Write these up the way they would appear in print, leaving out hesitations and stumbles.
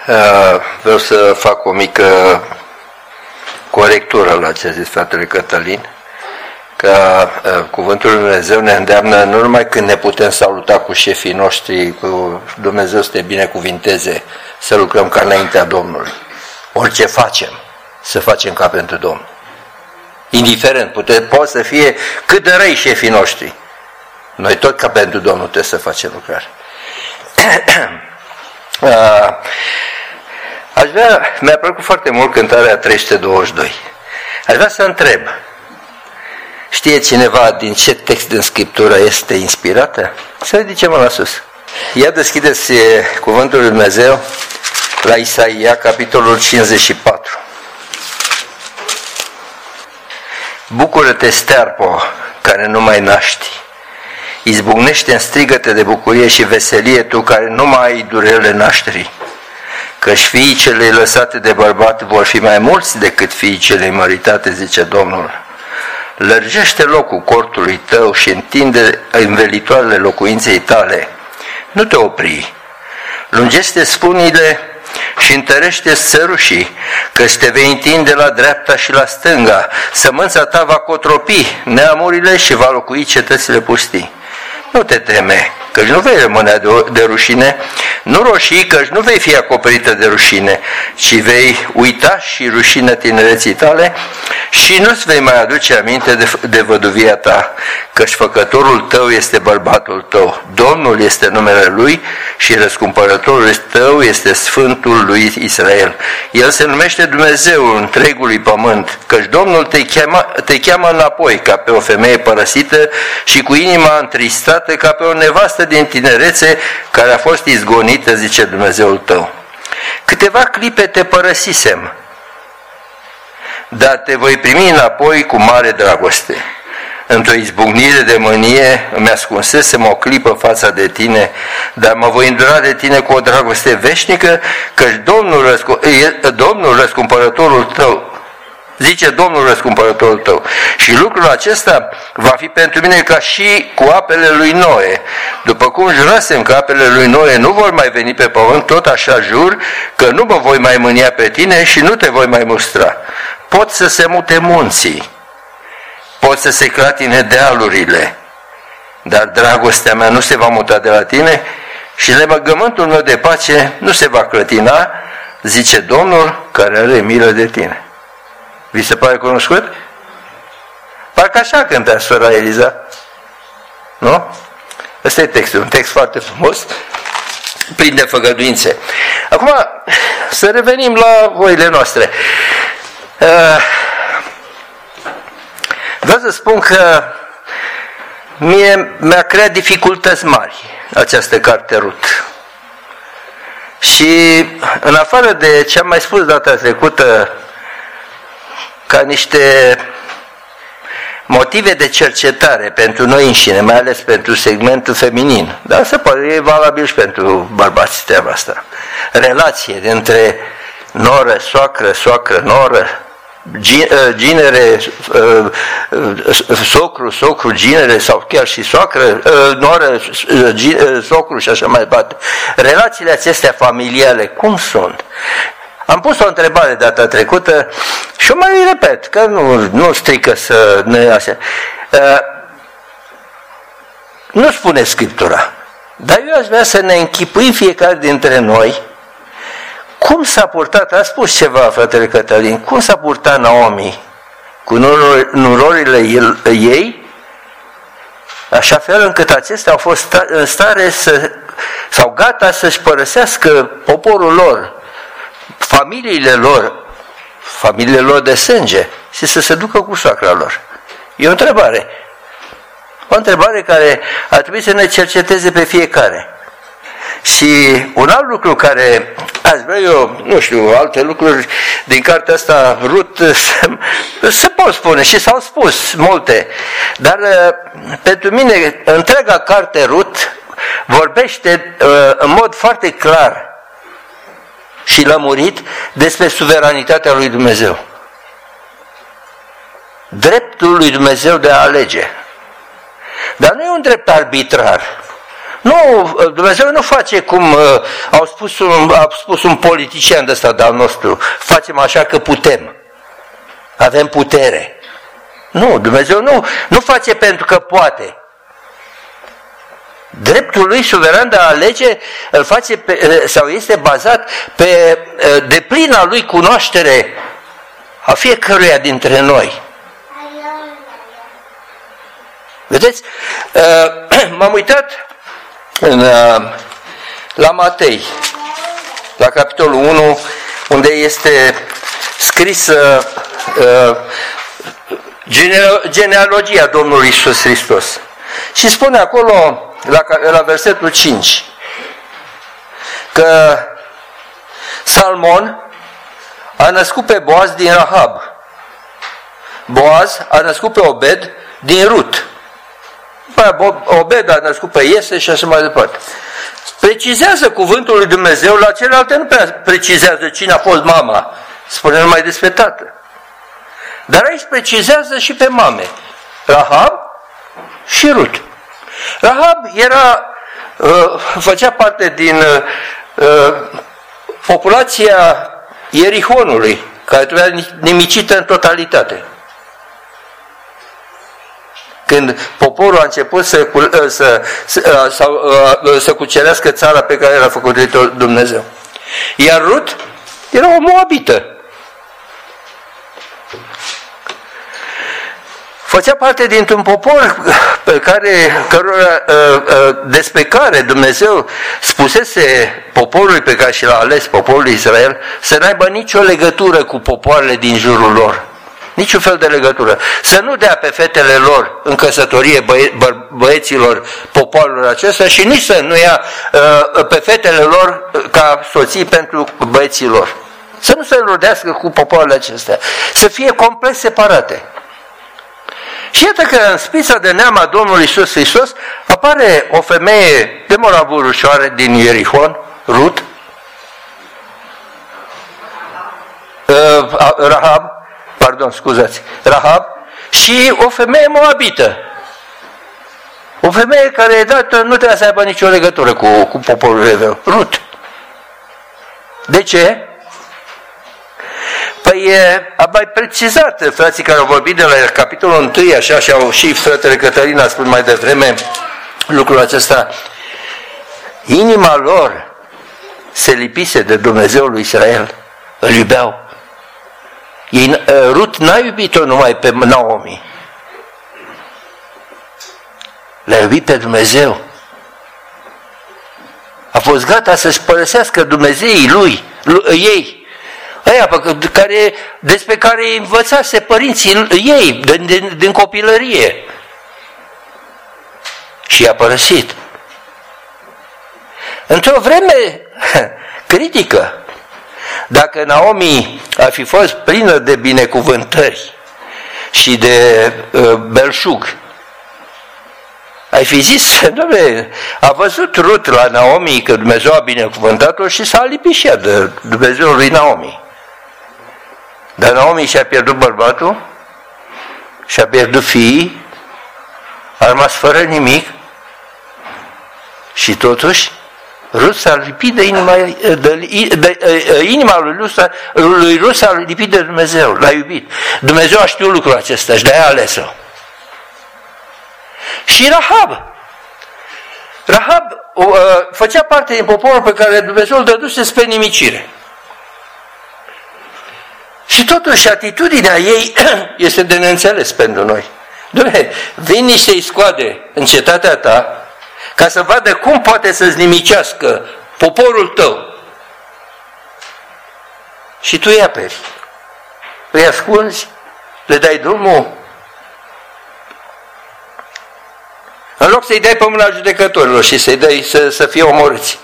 Vreau să fac o mică corectură la ce a zis fratele Cătălin, că cuvântul lui Dumnezeu ne îndeamnă nu numai când ne putem saluta cu șefii noștri, cu Dumnezeu să te binecuvinteze, să lucrăm ca înaintea Domnului. Orice facem, să facem ca pentru Domnul. Indiferent, poate să fie cât de răi șefii noștri. Noi tot ca pentru Domnul trebuie să facem lucrare. Mi-a plăcut foarte mult cântarea 322. Aș vrea să întreb, știe cineva din ce text din Scriptură este inspirată? Să ridicem la sus. Ia deschideți cuvântul lui Dumnezeu la Isaia, capitolul 54. Bucură-te, stearpo, care nu mai naști. Izbucnește în strigăte de bucurie și veselie, tu care nu mai ai durerile nașterii. Căci fiii celei lăsate de bărbat vor fi mai mulți decât fiii celei măritate, zice Domnul. Lărgește locul cortului tău și întinde învelitoarele locuinței tale. Nu te opri. Lungește spunile și întărește țărușii, căci te vei întinde la dreapta și la stânga. Sămânța ta va cotropi neamurile și va locui cetățile pustii. Nu te teme, căci nu vei rămâne de rușine, nu roșii, căci nu vei fi acoperită de rușine, ci vei uita și rușinea tinereții tale și nu-ți vei mai aduce aminte de văduvia ta, căci făcătorul tău este bărbatul tău, Domnul este numele lui și răscumpărătorul tău este Sfântul lui Israel. El se numește Dumnezeul întregului pământ, căci Domnul te cheamă înapoi ca pe o femeie părăsită și cu inima întristată ca pe o nevastă din tinerețe care a fost izgonită, zice Dumnezeul tău. Câteva clipe te părăsisem, dar te voi primi înapoi cu mare dragoste. Într-o izbucnire de mânie îmi ascunsesem o clipă fața de tine, dar mă voi îndura de tine cu o dragoste veșnică, căci Domnul răscumpărătorul tău, zice Domnul răscumpărătorul tău. Și lucrul acesta va fi pentru mine ca și cu apele lui Noe. După cum jurasem că apele lui Noe nu vor mai veni pe pământ, tot așa jur că nu mă voi mai mânia pe tine și nu te voi mai mustra. Pot să se mute munții, pot să se clatine dealurile, dar dragostea mea nu se va muta de la tine și legământul meu de pace nu se va clătina, zice Domnul care are milă de tine. Vi se pare cunoscut? Parcă așa cânta sora Eliza. Nu? Ăsta e textul, un text foarte frumos, plin de făgăduințe. Acum, să revenim la voile noastre. Vreau să spun că mi-a creat dificultăți mari această carte Rut. Și în afară de ce am mai spus data trecută, ca niște motive de cercetare pentru noi înșine, mai ales pentru segmentul feminin, dar se pare e valabil și pentru bărbați treaba asta. Relație dintre noră, soacră, soacră, noră, ginere, socru, ginere sau chiar și soacră, noră, socru și așa mai departe. Relațiile acestea familiale, cum sunt? Am pus o întrebare data trecută și o mai repet, că nu strică să ne așa. Nu spune Scriptura, dar eu aș vrea să ne închipuim fiecare dintre noi cum s-a purtat, a spus ceva fratele Cătălin, cum s-a purtat Naomi cu nurorile ei, așa fel încât acestea au fost în stare sau gata să-și părăsească poporul lor, familiile lor de sânge și să se ducă cu soacra lor. E o întrebare. O întrebare care ar trebui să ne cerceteze pe fiecare. Și un alt lucru care aș vrea eu, nu știu, alte lucruri din cartea asta, Rut, se pot spune și s-au spus multe, dar pentru mine întreaga carte Rut vorbește în mod foarte clar și lămurit despre suveranitatea lui Dumnezeu. Dreptul lui Dumnezeu de a alege. Dar nu e un drept arbitrar. Nu, Dumnezeu nu face cum a spus un politician de ăsta de-al nostru. Facem așa că putem. Avem putere. Nu, Dumnezeu nu face pentru că poate. Dreptul lui suveran de a alege îl face sau este bazat pe deplina lui cunoaștere a fiecăruia dintre noi. Vedeți? M-am uitat la Matei, la capitolul 1, unde este scrisă genealogia Domnului Iisus Hristos. Și spune acolo, la versetul 5, că Salmon a născut pe Boaz din Rahab. Boaz a născut pe Obed din Rut. Obed a născut pe Iese și așa mai departe. Precizează cuvântul lui Dumnezeu, la celelalte nu prea precizează cine a fost mama, spune numai despre tată. Dar aici precizează și pe mame, Rahab și Rut. Rahab făcea parte din populația Ierihonului, care trebuia nimicită în totalitate. Când poporul a început să cucerească țara pe care l-a făcut Dumnezeu. Iar Rut era o moabită. Făcea parte dintr-un popor despre care Dumnezeu spusese poporului pe care și l-a ales, poporul Israel, să n-aibă nicio legătură cu popoarele din jurul lor. Niciun fel de legătură. Să nu dea pe fetele lor în căsătorie băieților popoarelor acestea și nici să nu ia pe fetele lor ca soții pentru băieții lor. Să nu se înrodească cu popoarele acestea. Să fie complet separate. Și iată că în spița de neam a Domnului Iisus Hristos apare o femeie de moravuri ușoare din Ierihon, Rut, Rahab, și o femeie moabită. O femeie care nu trebuia să aibă nicio legătură cu poporul evreu, Rut. De ce? Păi am mai precizat, frații care au vorbit de la capitolul 1, așa și au și fratele Cătălin a spus mai devreme lucrul acesta. Inima lor se lipise de Dumnezeul lui Israel, îl iubeau. Rut n-a iubit-o numai pe Naomi, l-a iubit pe Dumnezeu. A fost gata să-și părăsească Dumnezeii ei, aia despre care îi învățase părinții ei din copilărie. Și i-a părăsit. Într-o vreme critică, dacă Naomi ar fi fost plină de binecuvântări și de belșug, ai fi zis, doamne, a văzut Rut la Naomi că Dumnezeu a binecuvântat-o și s-a lipit și ea de Dumnezeul lui Naomi. Dar Naomi și-a pierdut bărbatul, și-a pierdut fiii, a rămas fără nimic și totuși Rut s-a lipit de inima lui Rut s-a lipit de Dumnezeu, l-a iubit. Dumnezeu a știut lucrul acesta și de-aia a ales-o. Și Rahab făcea parte din poporul pe care Dumnezeu îl dăduse spre nimicire. Și totuși atitudinea ei este de neînțeles pentru noi. Doamne, vin niște iscoade în cetatea ta ca să vadă cum poate să-ți nimicească poporul tău. Și tu îi aperi. Îi ascunzi, le dai drumul. În loc să-i dai pe mâna judecătorilor și să-i dai să fie omorâți.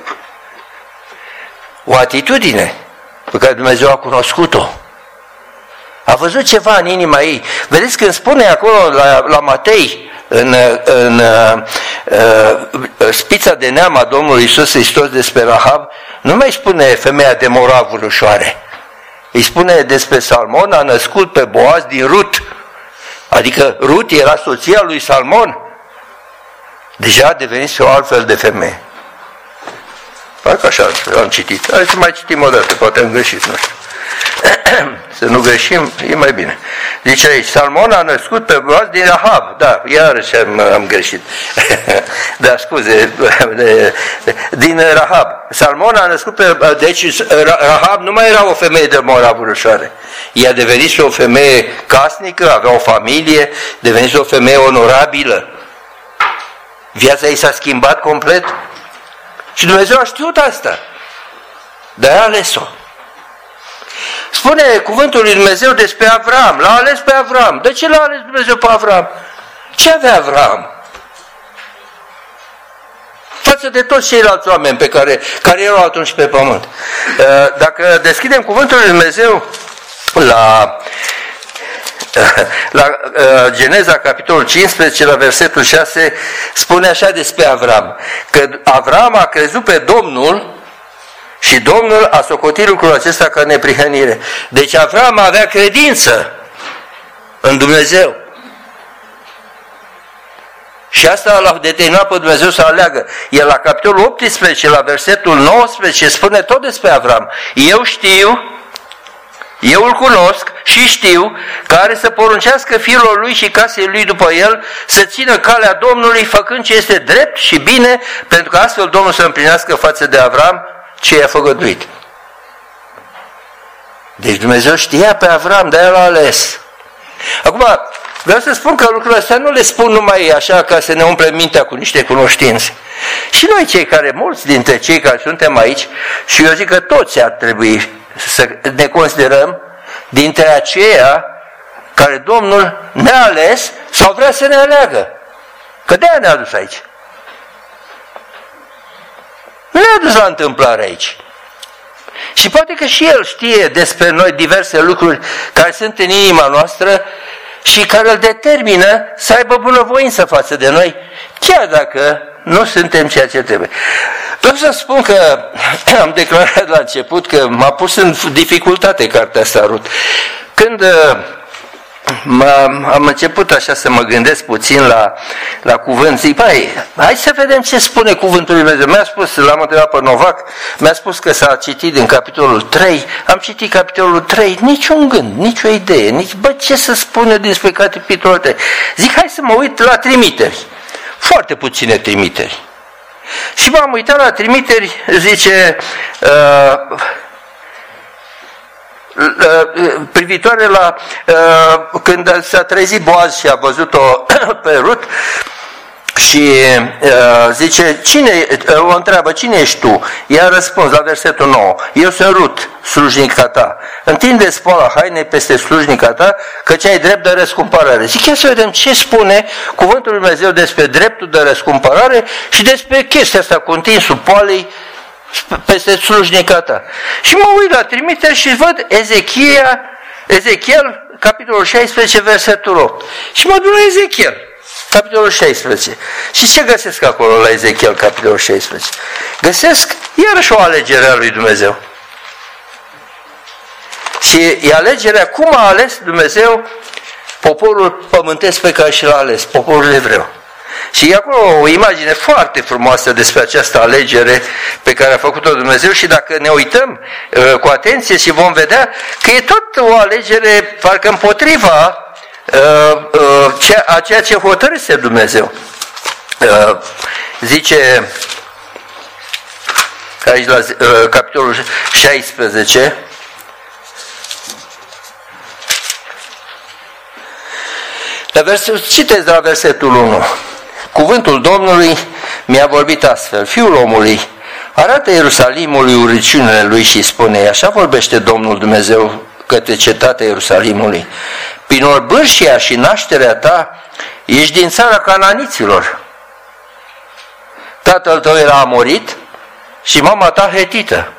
O atitudine pe care Dumnezeu a cunoscut-o. A văzut ceva în inima ei. Vedeți când spune acolo la Matei, în spița de neam a Domnului Iisus Hristos despre Rahab, nu mai spune femeia de moravuri ușoare. Îi spune despre Salmon, a născut pe Boaz din Rut. Adică Rut era soția lui Salmon. deja devenise o altfel de femeie. Parcă așa am citit. Hai să mai citim o dată, poate am greșit, nu știu. Să nu greșim, e mai bine. Zice aici, Salmon a născut pe Boaz din Rahab. Da, iarăși am greșit. Da, scuze, din Rahab. Salmon a născut pe... Deci Rahab nu mai era o femeie de moravurășoare. Ea devenise o femeie casnică, avea o familie, devenise o femeie onorabilă. Viața ei s-a schimbat complet. Și Dumnezeu a știut asta. Dar a ales-o. Spune cuvântul lui Dumnezeu despre Avram. L-a ales pe Avram. De ce l-a ales Dumnezeu pe Avram? Ce avea Avram? Față de toți ceilalți oameni care erau atunci pe pământ. Dacă deschidem cuvântul lui Dumnezeu la Geneza, capitolul 15, la versetul 6, spune așa despre Avram, că Avram a crezut pe Domnul și Domnul a socotit lucrul acesta ca neprihănire. Deci Avram avea credință în Dumnezeu. Și asta l-a determinat pe Dumnezeu să aleagă. Iar la capitolul 18, la versetul 19, spune tot despre Avram. Eu îl cunosc și știu că are să poruncească fiilor lui și casei lui după el să țină calea Domnului făcând ce este drept și bine, pentru că astfel Domnul să împlinească față de Avram ce i-a făgăduit. Deci Dumnezeu știa pe Avram, de-aia l-a ales. Acum, vreau să spun că lucrurile astea nu le spun numai așa ca să ne umple mintea cu niște cunoștințe. Și noi mulți dintre cei care suntem aici, și eu zic că toți ar trebui să ne considerăm dintre aceia care Domnul ne-a ales sau vrea să ne aleagă. Că de-aia ne-a adus aici. Nu ne-a adus la întâmplare aici. Și poate că și El știe despre noi diverse lucruri care sunt în inima noastră și care îl determină să aibă bunăvoință față de noi, chiar dacă nu suntem ceea ce trebuie. Vreau să spun că am declarat la început că m-a pus în dificultate cartea asta, Rut. Când am început așa să mă gândesc puțin la cuvânt, zic, hai să vedem ce spune cuvântul lui Dumnezeu. Mi-a spus, l-am întrebat pe Novac, mi-a spus că s-a citit din capitolul 3, am citit capitolul 3, niciun gând, nicio idee, ce să spune despre capitolul 3. Zic, hai să mă uit la trimiteri. Foarte puține trimiteri. Și m-am uitat la trimiteri, zice, privitoare la când s-a trezit Boaz și a văzut-o pe Rut și zice, o întreabă, cine ești tu? Ea a răspuns la versetul 9, eu sunt Rut, slujnica ta. Întinde spoala hainei peste slujnica ta, căci ai drept de răscumpărare. Zic, ia să vedem ce spune cuvântul lui Dumnezeu despre dreptul de răscumpărare și despre chestia asta cu întinsul poalei peste slujnica ta. Și mă uit la trimiteri și văd Ezechiel, capitolul 16, versetul 8. Și mă duc la Ezechiel, capitolul 16. Și ce găsesc acolo la Ezechiel, capitolul 16? Găsesc iarăși o alegere a lui Dumnezeu. Și e alegerea cum a ales Dumnezeu poporul pământesc pe care și l-a ales, poporul evreu. Și e acolo o imagine foarte frumoasă despre această alegere pe care a făcut-o Dumnezeu și dacă ne uităm cu atenție și vom vedea că e tot o alegere parcă împotriva a ceea ce hotărâse Dumnezeu. Zice aici la capitolul 16, citeți de la versetul 1. Cuvântul Domnului mi-a vorbit astfel, Fiul omului, arată Ierusalimului urăciunile lui și spune, așa vorbește Domnul Dumnezeu către cetatea Ierusalimului, prin orbârșia și nașterea ta ești din țara cananiților. Tatăl tău era amorit și mama ta hetită.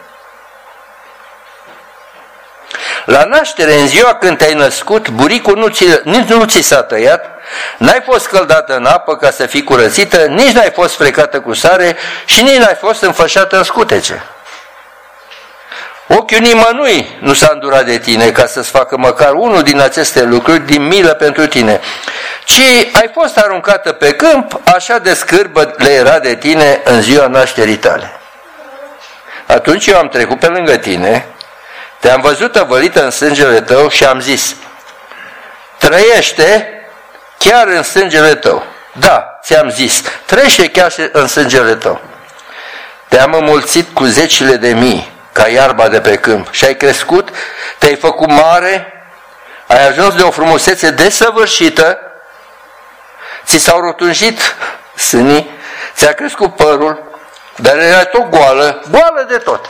La naștere, în ziua când te-ai născut, buricul nu ți s-a tăiat, n-ai fost scăldată în apă ca să fii curățită, nici n-ai fost frecată cu sare și nici n-ai fost înfășată în scutece. Ochiul nimănui nu s-a îndurat de tine ca să-ți facă măcar unul din aceste lucruri din milă pentru tine, ci ai fost aruncată pe câmp, așa de scârbă le era de tine în ziua nașterii tale. Atunci eu am trecut pe lângă tine, te-am văzut tăvălită în sângele tău și am zis, trăiește chiar în sângele tău. Da, ți-am zis, trăiește chiar în sângele tău. Te-am înmulțit cu zecile de mii, ca iarba de pe câmp, și ai crescut, te-ai făcut mare, ai ajuns de o frumusețe desăvârșită, ți s-au rotunjit sânii, ți-a crescut părul, dar era tot goală, goală de tot.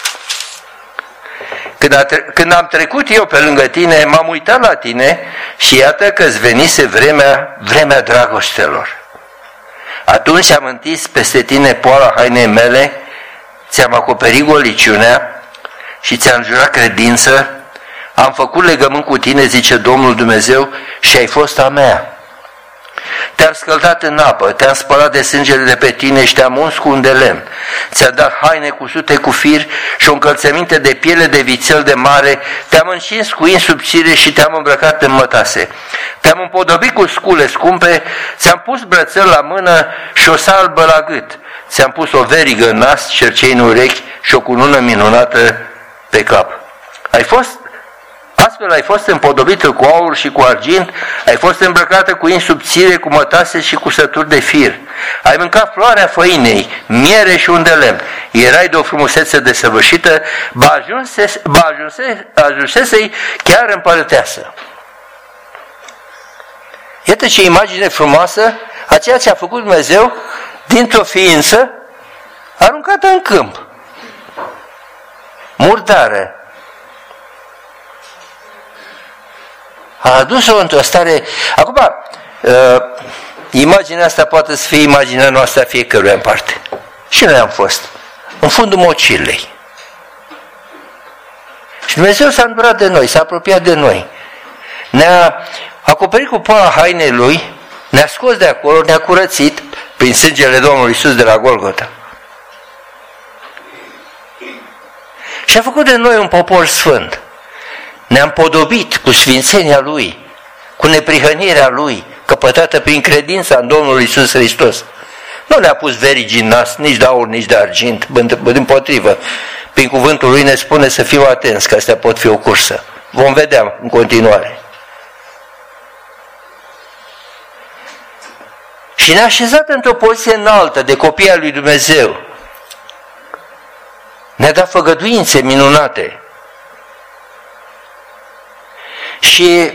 Când am trecut eu pe lângă tine, m-am uitat la tine și iată că-ți venise vremea dragostelor. Atunci am întins peste tine poala hainei mele, ți-am acoperit goliciunea și ți-am jurat credință, am făcut legământ cu tine, zice Domnul Dumnezeu, și ai fost a mea. Te-am scăldat în apă, te-am spălat de sângele de pe tine și te-am uns cu un de lemn. Ți-am dat haine cusute cu fir și o încălțăminte de piele de vițel de mare, te-am încins cu in subțire și te-am îmbrăcat în mătase. Te-am împodobit cu scule scumpe, ți-am pus brățări la mână și o salbă la gât. Ți-am pus o verigă în nas, cercei în urechi și o cunună minunată pe cap. Astfel ai fost împodobită cu aur și cu argint, ai fost îmbrăcată cu in subțire, cu mătase și cu sături de fir. Ai mâncat floarea făinei, miere și un de lemn. Erai de o frumusețe desăvârșită, ajunsesei chiar împărăteasă. Iată ce imagine frumoasă a ceea ce a făcut Dumnezeu dintr-o ființă aruncată în câmp, murdară. A adus-o într-o stare... Acum, imaginea asta poate să fie imaginea noastră a fiecăruia în parte. Și noi am fost în fundul mocilei. Și Dumnezeu s-a îndurat de noi, s-a apropiat de noi. Ne-a acoperit cu poala hainei Lui, ne-a scos de acolo, ne-a curățit prin sângele Domnului Iisus de la Golgota. Și a făcut de noi un popor sfânt. Ne-am podobit cu sfințenia Lui, cu neprihănirea Lui, căpătată prin credința în Domnul Iisus Hristos. Nu ne-a pus verigi în nas, nici de aur, nici de argint, dimpotrivă. Prin cuvântul Lui ne spune să fim atenți, că astea pot fi o cursă. Vom vedea în continuare. Și ne-a așezat într-o poziție înaltă de copii al lui Dumnezeu. Ne-a dat făgăduințe minunate. Și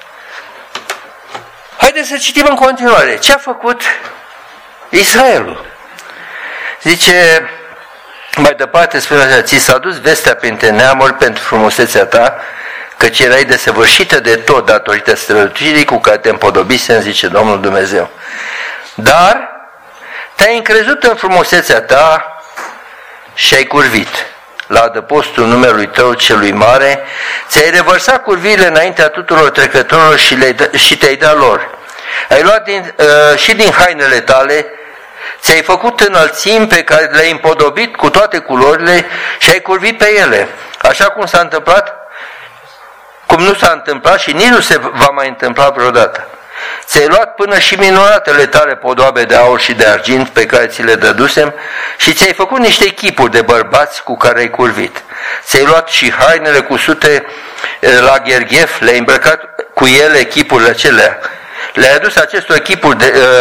haideți să citim în continuare. Ce a făcut Israelul? Zice, mai departe spune așa, ți s-a dus vestea printre neamuri pentru frumusețea ta, căci erai desăvârșită de tot datorită strălucirii cu care te împodobisem, zice Domnul Dumnezeu. Dar te-ai încrezut în frumusețea ta și ai curvit la adăpostul numelui tău celui mare, ți-ai revărsat curviile înaintea tuturor trecătorilor și te-ai dat lor. Ai luat și din hainele tale, ți-ai făcut înălțimi pe care le-ai împodobit cu toate culorile și ai curvit pe ele, așa cum s-a întâmplat, cum nu s-a întâmplat și nici nu se va mai întâmpla vreodată. Ți-ai luat până și minunatele tale podoabe de aur și de argint pe care ți le dădusem și ți-ai făcut niște chipuri de bărbați cu care ai curvit. Ți-ai luat și hainele cusute la gherghef, le-ai îmbrăcat cu ele chipurile acelea. Le-ai adus acestor chipuri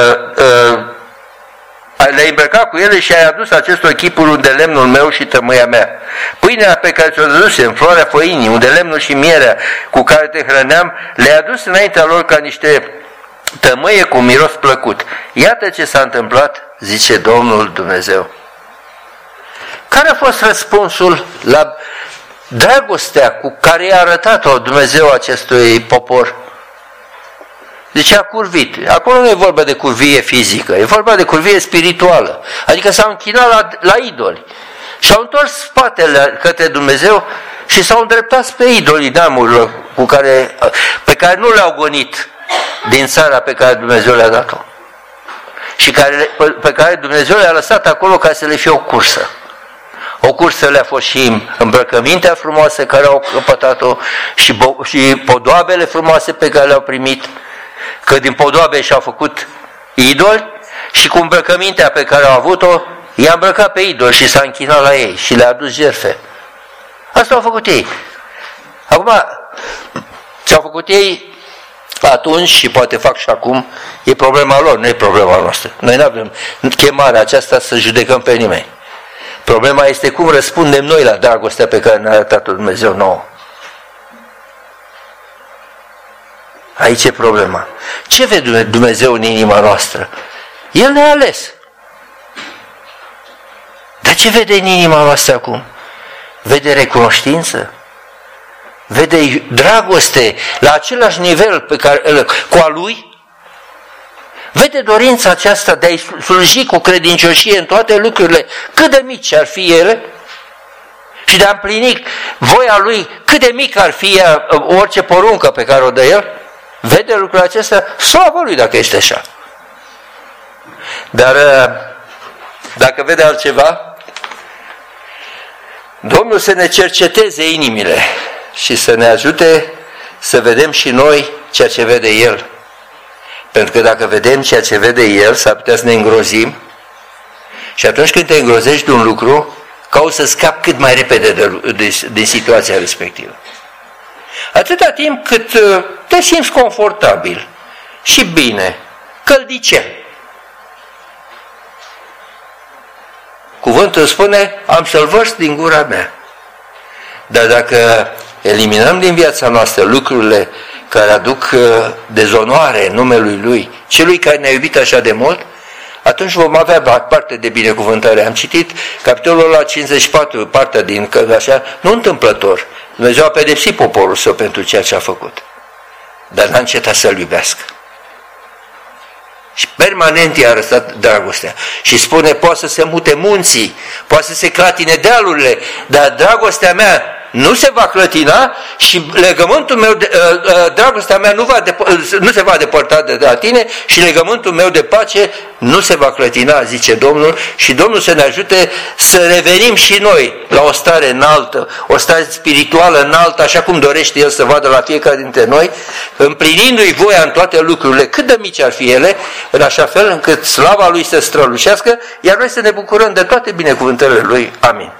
le-ai îmbrăcat cu ele și ai adus acestor chipuri unde lemnul meu și tămâia mea. Pâinea pe care ți-o dădusem, floarea făinii, unde lemnul și mierea cu care te hrăneam, le-ai adus înaintea lor ca niște tămâie cu miros plăcut. Iată ce s-a întâmplat, zice Domnul Dumnezeu. Care a fost răspunsul la dragostea cu care i-a arătat-o Dumnezeu acestui popor? Zice, a curvit. Acolo nu e vorba de curvie fizică, e vorba de curvie spirituală. Adică s-au închinat la idoli. Și-au întors spatele către Dumnezeu și s-au îndreptat spre idolii neamurilor pe care nu le-au gonit din țara pe care Dumnezeu le-a dat-o. Și pe care Dumnezeu le-a lăsat acolo ca să le fie o cursă. O cursă le-a fost și îmbrăcămintea frumoasă care au căpătat-o și podoabele frumoase pe care le-au primit. că din podoabe și-au făcut idoli și cu îmbrăcămintea pe care au avut-o, i-a îmbrăcat pe idoli și s-a închinat la ei și le-a adus jertfe. Asta au făcut ei. Acum, ce-au făcut ei atunci și poate fac și acum, e problema lor, nu e problema noastră. Noi nu avem chemarea aceasta să judecăm pe nimeni. Problema este cum răspundem noi la dragostea pe care ne-a arătat-o Dumnezeu nouă. Aici e problema. Ce vede Dumnezeu în inima noastră? El ne-a ales. Dar ce vede în inima noastră acum? Vede recunoștință? Vede dragoste la același nivel pe care, cu a Lui? Vede dorința aceasta de a-i sluji cu credincioșie în toate lucrurile, cât de mici ar fi ele, și de a împlini voia Lui, cât de mică ar fi orice poruncă pe care o dă El? Vede lucrul acesta? Slavă Lui dacă este așa. Dar dacă vede altceva, Domnul să ne cerceteze inimile și să ne ajute să vedem și noi ceea ce vede El. Pentru că dacă vedem ceea ce vede El, s-ar putea să ne îngrozim și atunci când te îngrozești de un lucru, cauți să scapi cât mai repede de situația respectivă. Atâta timp cât te simți confortabil și bine, căldicel. Cuvântul spune, am să-l vărs din gura mea. Dar dacă eliminăm din viața noastră lucrurile care aduc dezonoare numelui Lui, celui care ne-a iubit așa de mult, atunci vom avea parte de binecuvântare. Am citit capitolul ăla 54, partea din așa, nu întâmplător. Dumnezeu a pedepsit poporul său pentru ceea ce a făcut, dar n-a încetat să-L iubească. Și permanent i-a arătat dragostea. Și spune, poate să se mute munții, poate să se clatine dealurile, dar dragostea mea nu se va clătina și legământul meu, dragostea mea nu se va depărta de la tine și legământul meu de pace nu se va clătina, zice Domnul, și Domnul să ne ajute să revenim și noi la o stare înaltă, o stare spirituală înaltă, așa cum dorește El să vadă la fiecare dintre noi, împlinindu-i voia în toate lucrurile, cât de mici ar fi ele, în așa fel încât slava Lui să strălucească, iar noi să ne bucurăm de toate binecuvântările Lui. Amin.